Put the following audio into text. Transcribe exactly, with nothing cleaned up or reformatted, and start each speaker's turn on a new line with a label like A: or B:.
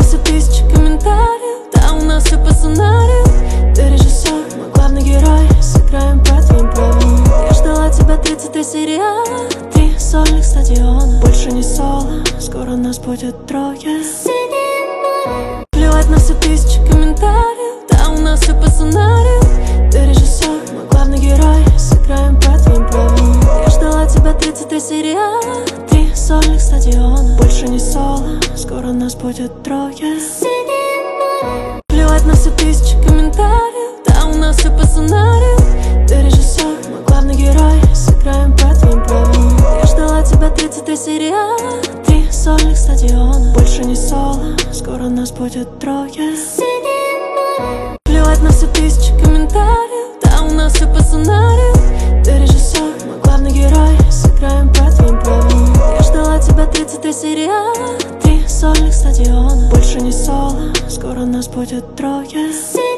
A: все тысячи комментариев. Да, у нас все по сценарию. Ты режиссер, мой главный герой. Сыграем по твоим правилам. Я ждала тебя тридцать три сериала. Ты сольник стадиона. Больше не соло, скоро нас будет трое. Плевать на все тысячи комментариев. Да, у нас все по сценарию. Ты режиссер, мой главный герой. Сыграем по твоим правилам. Я ждала тебя тридцать три сериала. Ты сольник стадиона. Больше не соло, скоро нас будет трое. Плевать на все тысячи комментариев. Да, у нас все по сценарию. Ты режиссер, мой главный герой. Сыграем по твоим правилам. Я ждала тебя тридцать три сериала. Ты сольник стадиона. Больше не соло, скоро нас будет трое. Плевать на все тысячи комментариев. Да, у нас все по сценарию. Ты режиссер, мой главный герой. Сыграем по твоим правилам. Я ждала тебя тридцать три сериала. Ты сольник стадиона. Больше не соло, скоро нас будет трое.